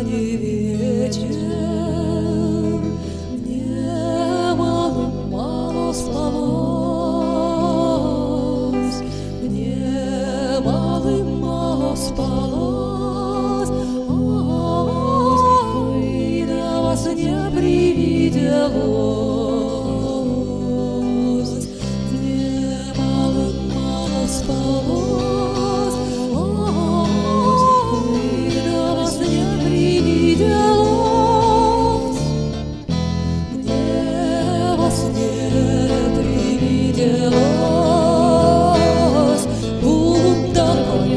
ранний вечер, мне мало спалось, мне мало спалось, ой, да вас не привиделось, мне мало спалось, ой, да вас не привиделось, мне вас не привиделось, будто мой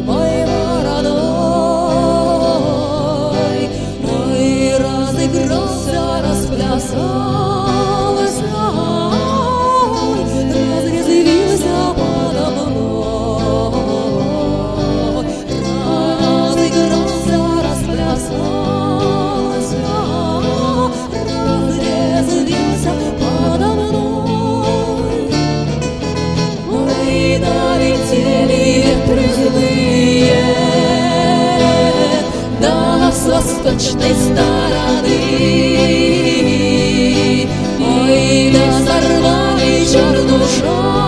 родной, мой разыгрался, расплясался, разрезвился подо мной, разыгрался, расплясался, разрезвился подо мной. Ой, налетели ветры злые, да с восточной стороны, ой, да сорвали черную шаль.